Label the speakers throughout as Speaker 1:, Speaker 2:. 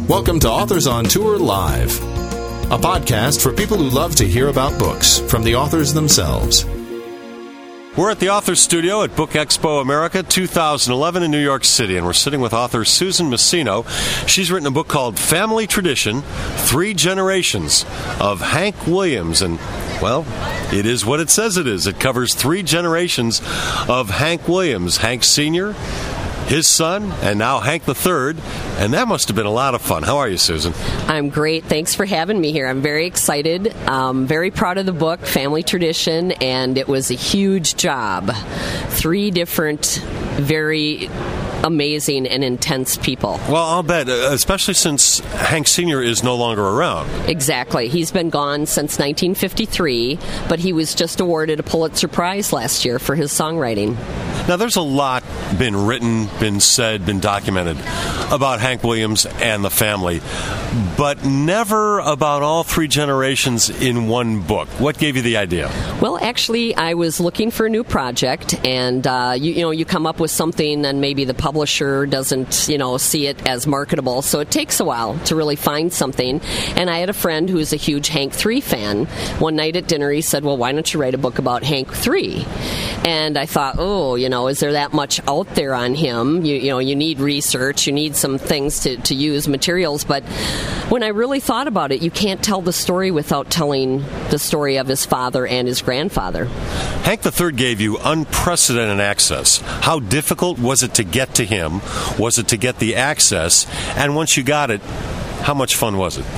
Speaker 1: Welcome to Authors on Tour Live, a podcast for people who love to hear about books from the authors themselves.
Speaker 2: We're at the Authors Studio at Book Expo America 2011 in New York City, and we're sitting with author Susan Masino. She's written a book called Family Tradition, 3 Generations of Hank Williams, and well, it is what it says it is. It covers 3 generations of Hank Williams, Hank Sr., his son, and now Hank III, and that must have been a lot of fun. How are you, Susan?
Speaker 3: I'm great. Thanks for having me here. I'm very excited. Very proud of the book, Family Tradition, and it was a huge job. 3 different, very amazing and intense people.
Speaker 2: Well, I'll bet, especially since Hank Sr. is no longer around.
Speaker 3: Exactly. He's been gone since 1953, but he was just awarded a Pulitzer Prize last year for his songwriting.
Speaker 2: Now, there's a lot been written, been said, been documented about Hank Williams and the family, but never about all 3 generations in one book. What gave you the idea?
Speaker 3: Well, actually, I was looking for a new project, and you come up with something, and maybe the publisher doesn't, see it as marketable, so it takes a while to really find something. And I had a friend who's a huge Hank III fan. One night at dinner, he said, well, why don't you write a book about Hank III? And I thought, is there that much out there on him? You need research, you need some things to use, materials, but when I really thought about it, you can't tell the story without telling the story of his father and his grandfather.
Speaker 2: Hank III gave you unprecedented access. How difficult was it to get to him? Was it to get the access? And once you got it, how much fun was it?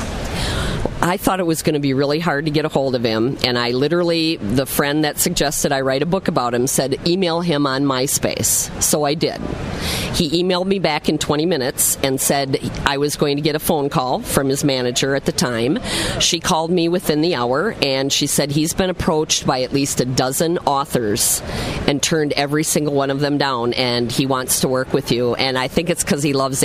Speaker 3: I thought it was going to be really hard to get a hold of him, and I literally, the friend that suggested I write a book about him said, email him on MySpace. So I did. He emailed me back in 20 minutes and said I was going to get a phone call from his manager at the time. She called me within the hour, and she said he's been approached by at least a dozen authors and turned every single one of them down, and he wants to work with you. And I think it's because he loves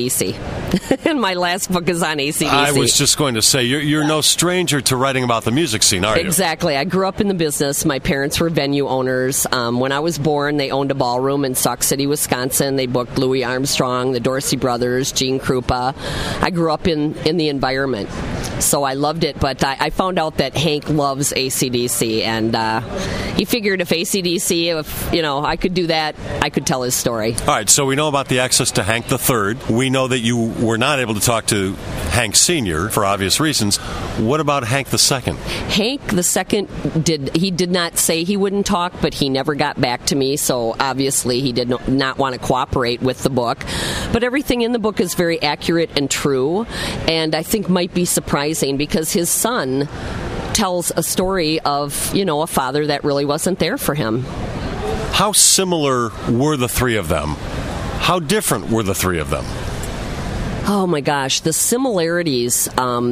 Speaker 3: AC/DC. And my last book is on AC/DC.
Speaker 2: I was just going to say, you're no stranger to writing about the music scene, are you?
Speaker 3: Exactly. I grew up in the business. My parents were venue owners. When I was born, they owned a ballroom in Sauk City, Wisconsin. They booked Louis Armstrong, the Dorsey Brothers, Gene Krupa. I grew up in the environment, so I loved it. But I found out that Hank loves AC/DC, and he figured if AC/DC, I could do that, I could tell his story.
Speaker 2: All right, so we know about the access to Hank III. We know that you were not able to talk to Hank Sr. for obvious reasons. What about Hank II?
Speaker 3: Hank II did not say he wouldn't talk, but he never got back to me, so obviously he did not want to cooperate with the book. But everything in the book is very accurate and true, and I think might be surprising because his son tells a story of, a father that really wasn't there for him.
Speaker 2: How similar were the 3 of them? How different were the 3 of them?
Speaker 3: Oh my gosh, the similarities,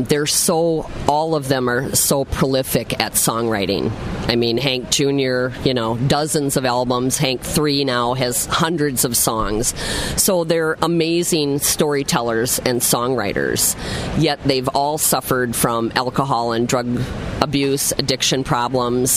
Speaker 3: all of them are so prolific at songwriting. I mean, Hank Jr., dozens of albums. Hank III now has hundreds of songs. So they're amazing storytellers and songwriters. Yet they've all suffered from alcohol and drug abuse, addiction problems,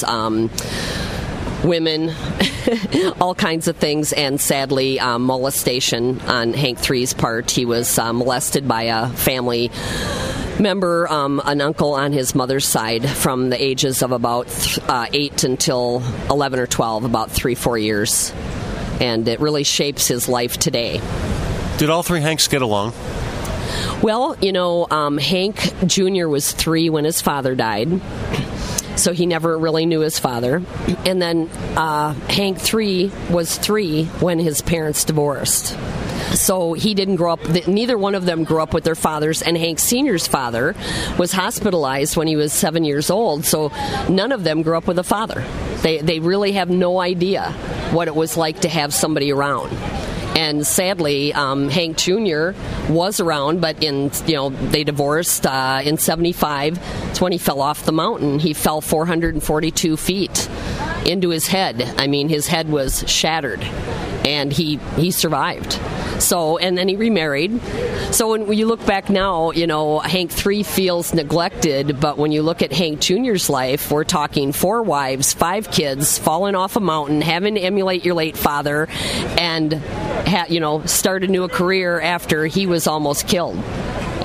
Speaker 3: women, all kinds of things, and sadly, molestation on Hank III's part. He was molested by a family member, an uncle on his mother's side, from the ages of about 8 until 11 or 12, about 3-4 years. And it really shapes his life today.
Speaker 2: Did all 3 Hanks get along?
Speaker 3: Well, Hank Jr. was 3 when his father died. So he never really knew his father. And then Hank III was 3 when his parents divorced. So he didn't grow up, neither one of them grew up with their fathers, and Hank Sr.'s father was hospitalized when he was 7 years old, so none of them grew up with a father. They really have no idea what it was like to have somebody around. And sadly, Hank Jr. was around, but they divorced in 1975. That's when he fell off the mountain. He fell 442 feet into his head. I mean, his head was shattered, and he survived. So, and then he remarried. So when you look back now, Hank III feels neglected, but when you look at Hank Jr.'s life, we're talking 4 wives, 5 kids, falling off a mountain, having to emulate your late father, and start a new career after he was almost killed.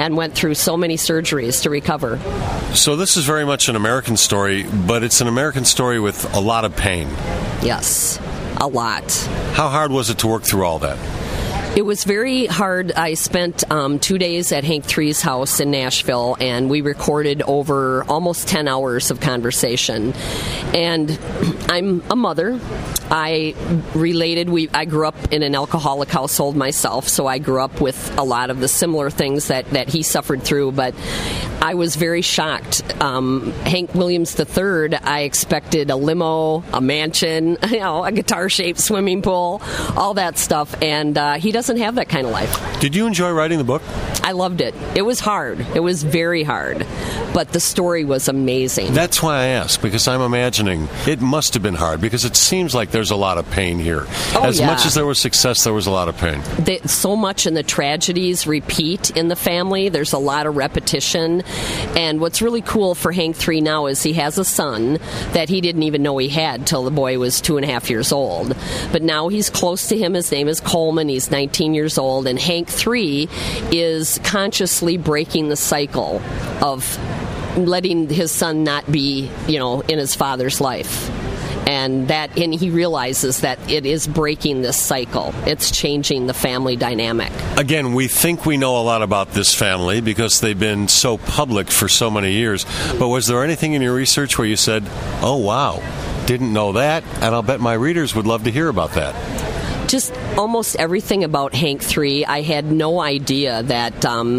Speaker 3: and went through so many surgeries to recover.
Speaker 2: So this is very much an American story, but it's an American story with a lot of pain.
Speaker 3: Yes, a lot.
Speaker 2: How hard was it to work through all that?
Speaker 3: It was very hard. I spent 2 days at Hank III's house in Nashville, and we recorded over almost 10 hours of conversation. And I'm a mother. I grew up in an alcoholic household myself, so I grew up with a lot of the similar things that he suffered through, but I was very shocked. Hank Williams III, I expected a limo, a mansion, a guitar-shaped swimming pool, all that stuff, and he doesn't have that kind of life.
Speaker 2: Did you enjoy writing the book?
Speaker 3: I loved it. It was hard. It was very hard, but the story was amazing.
Speaker 2: That's why I ask, because I'm imagining it must have been hard, because it seems like there's a lot of pain here. As much as there was success, there was a lot of pain.
Speaker 3: So much in the tragedies repeat in the family. There's a lot of repetition. And what's really cool for Hank III now is he has a son that he didn't even know he had till the boy was 2.5 years old. But now he's close to him. His name is Coleman. He's 19 years old. And Hank III is consciously breaking the cycle of letting his son not be, in his father's life. And he realizes that it is breaking this cycle. It's changing the family dynamic.
Speaker 2: Again, we think we know a lot about this family because they've been so public for so many years. But was there anything in your research where you said, oh, wow, didn't know that, and I'll bet my readers would love to hear about that?
Speaker 3: Just almost everything about Hank III. I had no idea that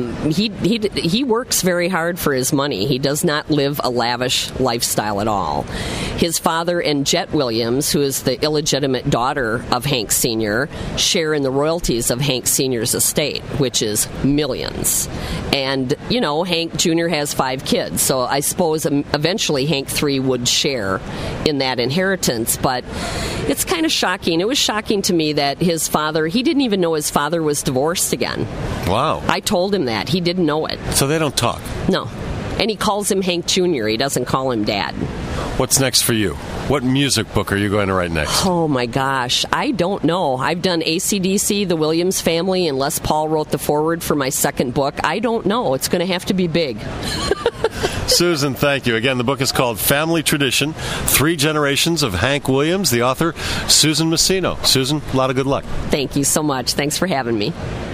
Speaker 3: he works very hard for his money. He does not live a lavish lifestyle at all. His father and Jet Williams, who is the illegitimate daughter of Hank Sr., share in the royalties of Hank Sr.'s estate, which is millions. And, Hank Jr. has 5 kids, so I suppose eventually Hank III would share in that inheritance. But it's kind of shocking. It was shocking to me that his father, he didn't even know his father was divorced again.
Speaker 2: Wow.
Speaker 3: I told him that. He didn't know it.
Speaker 2: So they don't talk?
Speaker 3: No. And he calls him Hank Jr. He doesn't call him Dad.
Speaker 2: What's next for you? What music book are you going to write next?
Speaker 3: Oh, my gosh. I don't know. I've done AC/DC, The Williams Family, and Les Paul wrote the foreword for my second book. I don't know. It's going to have to be big.
Speaker 2: Susan, thank you. Again, the book is called Family Tradition, 3 Generations of Hank Williams. The author, Susan Masino. Susan, a lot of good luck.
Speaker 3: Thank you so much. Thanks for having me.